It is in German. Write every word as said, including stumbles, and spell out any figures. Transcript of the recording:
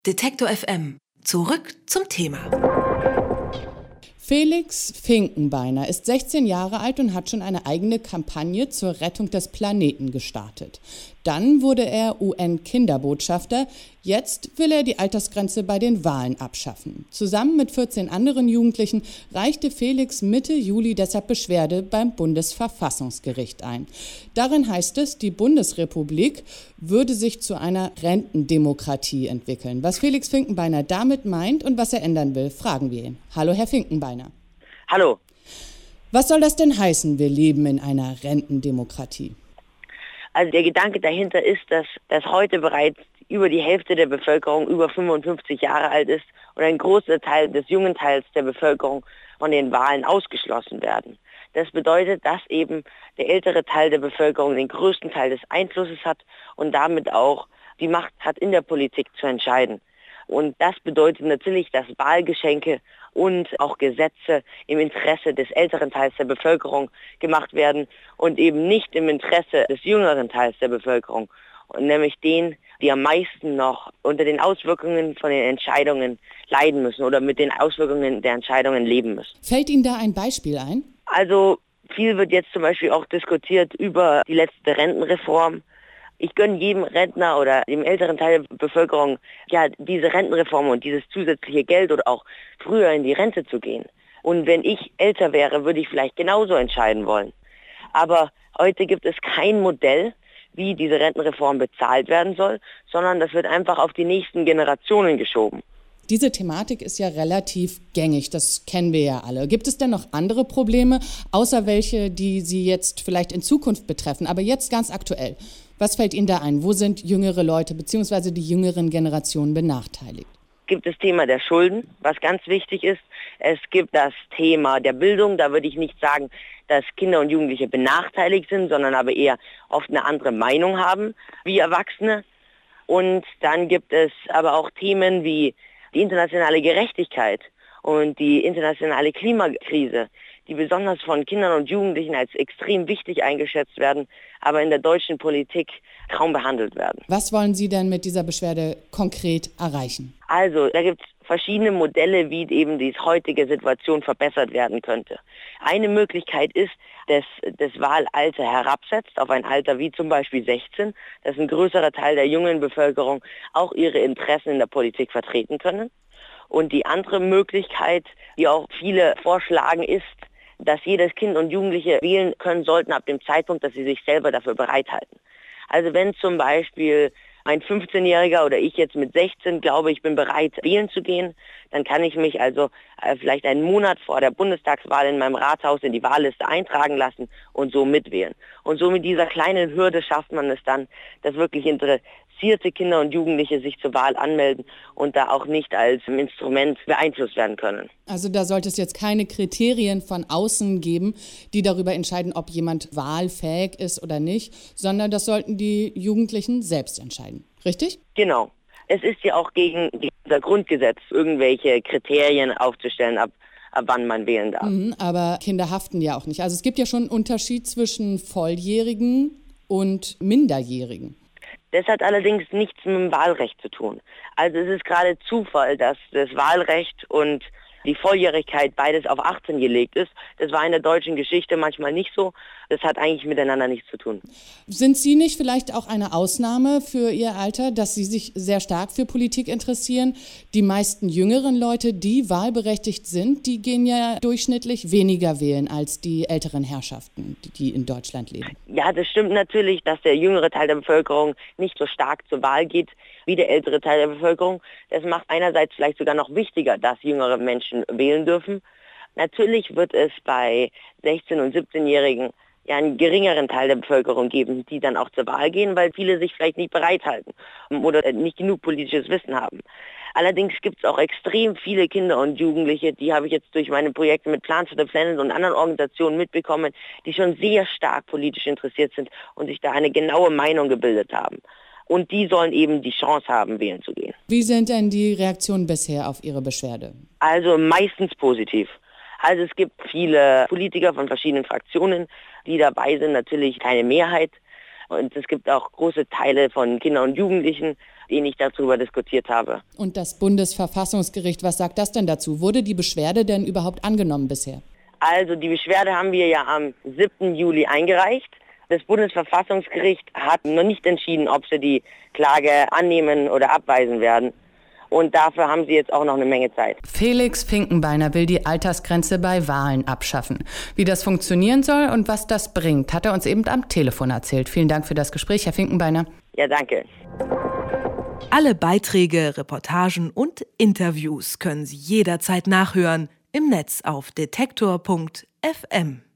Detektor F M. Zurück zum Thema. Felix Finkenbeiner ist sechzehn Jahre alt und hat schon eine eigene Kampagne zur Rettung des Planeten gestartet. Dann wurde er U N-Kinderbotschafter. Jetzt will er die Altersgrenze bei den Wahlen abschaffen. Zusammen mit vierzehn anderen Jugendlichen reichte Felix Mitte Juli deshalb Beschwerde beim Bundesverfassungsgericht ein. Darin heißt es, die Bundesrepublik würde sich zu einer Rentendemokratie entwickeln. Was Felix Finkenbeiner damit meint und was er ändern will, fragen wir ihn. Hallo, Herr Finkenbeiner. Hallo. Was soll das denn heißen, wir leben in einer Rentendemokratie? Also der Gedanke dahinter ist, dass, dass heute bereits über die Hälfte der Bevölkerung über fünfundfünfzig Jahre alt ist und ein großer Teil des jungen Teils der Bevölkerung von den Wahlen ausgeschlossen werden. Das bedeutet, dass eben der ältere Teil der Bevölkerung den größten Teil des Einflusses hat und damit auch die Macht hat, in der Politik zu entscheiden. Und das bedeutet natürlich, dass Wahlgeschenke und auch Gesetze im Interesse des älteren Teils der Bevölkerung gemacht werden und eben nicht im Interesse des jüngeren Teils der Bevölkerung, nämlich den, die am meisten noch unter den Auswirkungen von den Entscheidungen leiden müssen oder mit den Auswirkungen der Entscheidungen leben müssen. Fällt Ihnen da ein Beispiel ein? Also viel wird jetzt zum Beispiel auch diskutiert über die letzte Rentenreform. Ich gönne jedem Rentner oder dem älteren Teil der Bevölkerung ja diese Rentenreform und dieses zusätzliche Geld oder auch früher in die Rente zu gehen. Und wenn ich älter wäre, würde ich vielleicht genauso entscheiden wollen. Aber heute gibt es kein Modell, wie diese Rentenreform bezahlt werden soll, sondern das wird einfach auf die nächsten Generationen geschoben. Diese Thematik ist ja relativ gängig, das kennen wir ja alle. Gibt es denn noch andere Probleme, außer welche, die Sie jetzt vielleicht in Zukunft betreffen, aber jetzt ganz aktuell? Was fällt Ihnen da ein? Wo sind jüngere Leute bzw. die jüngeren Generationen benachteiligt? Es gibt das Thema der Schulden, was ganz wichtig ist. Es gibt das Thema der Bildung. Da würde ich nicht sagen, dass Kinder und Jugendliche benachteiligt sind, sondern aber eher oft eine andere Meinung haben wie Erwachsene. Und dann gibt es aber auch Themen wie die internationale Gerechtigkeit und die internationale Klimakrise, die besonders von Kindern und Jugendlichen als extrem wichtig eingeschätzt werden, aber in der deutschen Politik kaum behandelt werden. Was wollen Sie denn mit dieser Beschwerde konkret erreichen? Also, da gibt es verschiedene Modelle, wie eben die heutige Situation verbessert werden könnte. Eine Möglichkeit ist, dass das Wahlalter herabsetzt auf ein Alter wie zum Beispiel sechzehn, dass ein größerer Teil der jungen Bevölkerung auch ihre Interessen in der Politik vertreten können. Und die andere Möglichkeit, die auch viele vorschlagen, ist, dass jedes Kind und Jugendliche wählen können sollten ab dem Zeitpunkt, dass sie sich selber dafür bereithalten. Also wenn zum Beispiel ein fünfzehnjähriger oder ich jetzt mit sechzehn glaube, ich bin bereit, wählen zu gehen, dann kann ich mich also äh, vielleicht einen Monat vor der Bundestagswahl in meinem Rathaus in die Wahlliste eintragen lassen und so mitwählen. Und so mit dieser kleinen Hürde schafft man es dann, dass wirklich interessierte Kinder und Jugendliche sich zur Wahl anmelden und da auch nicht als Instrument beeinflusst werden können. Also da sollte es jetzt keine Kriterien von außen geben, die darüber entscheiden, ob jemand wahlfähig ist oder nicht, sondern das sollten die Jugendlichen selbst entscheiden. Richtig? Genau. Es ist ja auch gegen unser Grundgesetz, irgendwelche Kriterien aufzustellen, ab, ab wann man wählen darf. Mhm, aber Kinder haften ja auch nicht. Also es gibt ja schon einen Unterschied zwischen Volljährigen und Minderjährigen. Das hat allerdings nichts mit dem Wahlrecht zu tun. Also es ist gerade Zufall, dass das Wahlrecht und die Volljährigkeit beides auf achtzehn gelegt ist. Das war in der deutschen Geschichte manchmal nicht so. Das hat eigentlich miteinander nichts zu tun. Sind Sie nicht vielleicht auch eine Ausnahme für Ihr Alter, dass Sie sich sehr stark für Politik interessieren? Die meisten jüngeren Leute, die wahlberechtigt sind, die gehen ja durchschnittlich weniger wählen als die älteren Herrschaften, die in Deutschland leben. Ja, das stimmt natürlich, dass der jüngere Teil der Bevölkerung nicht so stark zur Wahl geht wie der ältere Teil der Bevölkerung. Das macht einerseits vielleicht sogar noch wichtiger, dass jüngere Menschen wählen dürfen. Natürlich wird es bei sechzehn- und siebzehnjährigen ja einen geringeren Teil der Bevölkerung geben, die dann auch zur Wahl gehen, weil viele sich vielleicht nicht bereithalten oder nicht genug politisches Wissen haben. Allerdings gibt es auch extrem viele Kinder und Jugendliche, die habe ich jetzt durch meine Projekte mit Plans for the Planet und anderen Organisationen mitbekommen, die schon sehr stark politisch interessiert sind und sich da eine genaue Meinung gebildet haben. Und die sollen eben die Chance haben, wählen zu gehen. Wie sind denn die Reaktionen bisher auf Ihre Beschwerde? Also meistens positiv. Also es gibt viele Politiker von verschiedenen Fraktionen, die dabei sind, natürlich keine Mehrheit. Und es gibt auch große Teile von Kindern und Jugendlichen, den ich darüber diskutiert habe. Und das Bundesverfassungsgericht, was sagt das denn dazu? Wurde die Beschwerde denn überhaupt angenommen bisher? Also die Beschwerde haben wir ja am siebten Juli eingereicht. Das Bundesverfassungsgericht hat noch nicht entschieden, ob sie die Klage annehmen oder abweisen werden. Und dafür haben sie jetzt auch noch eine Menge Zeit. Felix Finkenbeiner will die Altersgrenze bei Wahlen abschaffen. Wie das funktionieren soll und was das bringt, hat er uns eben am Telefon erzählt. Vielen Dank für das Gespräch, Herr Finkenbeiner. Ja, danke. Alle Beiträge, Reportagen und Interviews können Sie jederzeit nachhören im Netz auf detektor punkt f m.